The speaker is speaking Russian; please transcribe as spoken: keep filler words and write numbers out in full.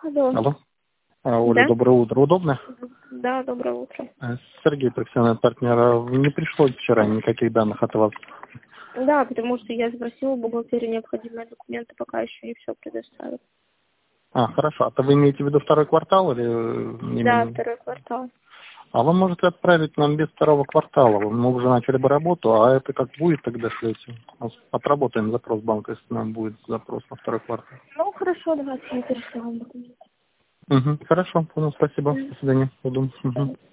Алло. Алло. А, Оля, Да? доброе утро. Удобно? Да, доброе утро. Э, Сергей, профессиональный партнер. А Не пришло вчера никаких данных от вас. Да, потому что я спросила бухгалтерию необходимые документы, пока еще не все предоставят. А, хорошо. А то вы имеете в виду второй квартал или э, Да, именно? второй квартал. А вы можете отправить нам без второго квартала. Мы уже начали бы работу, а это как будет, тогда шлете. Отработаем запрос банка, если нам будет запрос на второй квартал. Ну, хорошо, давайте я перешлю вам документы. Угу. Хорошо, понял, спасибо. Мгм. До свидания. Буду. Мгм.